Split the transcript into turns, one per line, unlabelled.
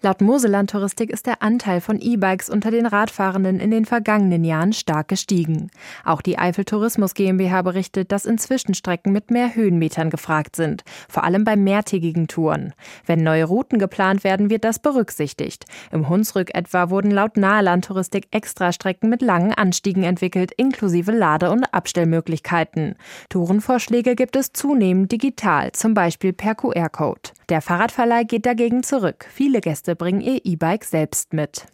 Laut Moselland Touristik ist der Anteil von E-Bikes unter den Radfahrenden in den vergangenen Jahren stark gestiegen. Auch die Eifel Tourismus GmbH berichtet, dass inzwischen Strecken mit mehr Höhenmetern gefragt sind, vor allem bei mehrtägigen Touren. Wenn neue Routen geplant werden, wird das berücksichtigt. Im Hunsrück etwa wurden laut Naheland Touristik Extrastrecken mit langen Anstiegen entwickelt, inklusive Lade- und Abstellmöglichkeiten. Tourenvorschläge gibt es zunehmend digital, zum Beispiel per QR-Code. Der Fahrradverleih geht dagegen zurück. Viele Gäste bringen ihr E-Bike selbst mit.